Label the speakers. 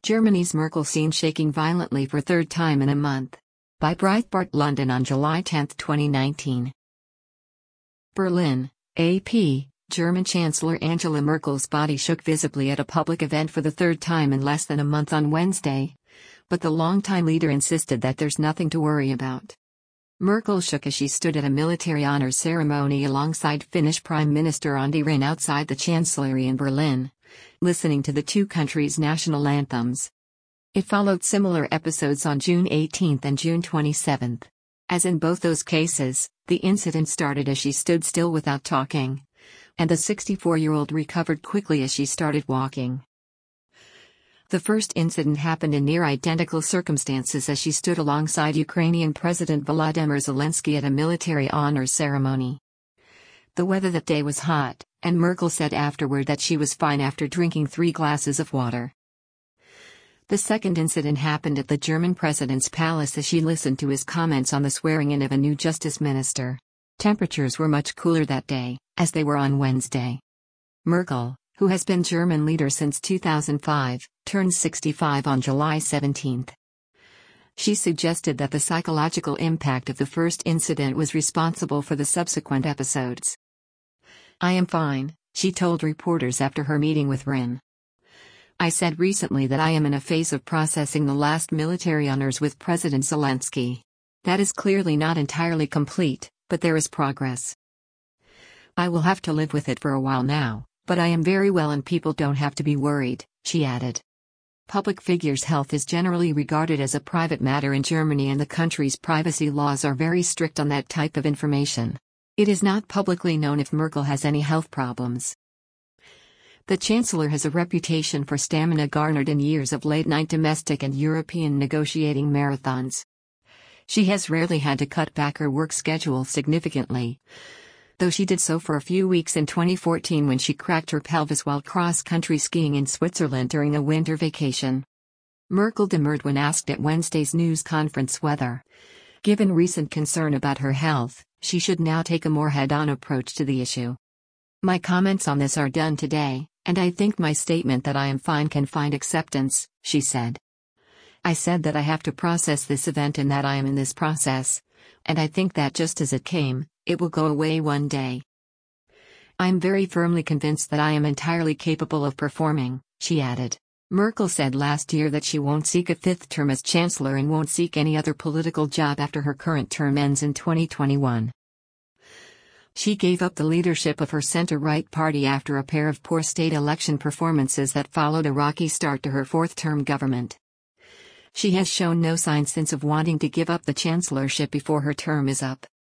Speaker 1: Germany's Merkel seen shaking violently for third time in a month. By Breitbart London on July 10, 2019. Berlin, AP, German Chancellor Angela Merkel's body shook visibly at a public event for the third time in less than a month on Wednesday. But the longtime leader insisted that there's nothing to worry about. Merkel shook as she stood at a military honors ceremony alongside Finnish Prime Minister Antti Rinne outside the Chancellery in Berlin, listening to the two countries' national anthems. It followed similar episodes on June 18 and June 27. As in both those cases, the incident started as she stood still without talking, and the 64-year-old recovered quickly as she started walking. The first incident happened in near identical circumstances as she stood alongside Ukrainian President Volodymyr Zelensky at a military honors ceremony. The weather that day was hot, and Merkel said afterward that she was fine after drinking 3 glasses of water. The second incident happened at the German president's palace as she listened to his comments on the swearing-in of a new justice minister. Temperatures were much cooler that day, as they were on Wednesday. Merkel, who has been German leader since 2005, turned 65 on July 17. She suggested that the psychological impact of the first incident was responsible for the subsequent episodes. "I am fine," she told reporters after her meeting with Rinne. "I said recently that I am in a phase of processing the last military honors with President Zelensky. That is clearly not entirely complete, but there is progress. I will have to live with it for a while now. But I am very well and people don't have to be worried," she added. Public figures' health is generally regarded as a private matter in Germany, and the country's privacy laws are very strict on that type of information. It is not publicly known if Merkel has any health problems. The Chancellor has a reputation for stamina garnered in years of late-night domestic and European negotiating marathons. She has rarely had to cut back her work schedule significantly, though she did so for a few weeks in 2014 when she cracked her pelvis while cross-country skiing in Switzerland during a winter vacation. Merkel demurred when asked at Wednesday's news conference whether, given recent concern about her health, she should now take a more head-on approach to the issue. "My comments on this are done today, and I think my statement that I am fine can find acceptance," she said. "I said that I have to process this event and that I am in this process, and I think that just as it came, it will go away one day. I am very firmly convinced that I am entirely capable of performing," she added. Merkel said last year that she won't seek a 5th term as Chancellor and won't seek any other political job after her current term ends in 2021. She gave up the leadership of her center-right party after a pair of poor state election performances that followed a rocky start to her 4th-term government. She has shown no signs since of wanting to give up the chancellorship before her term is up.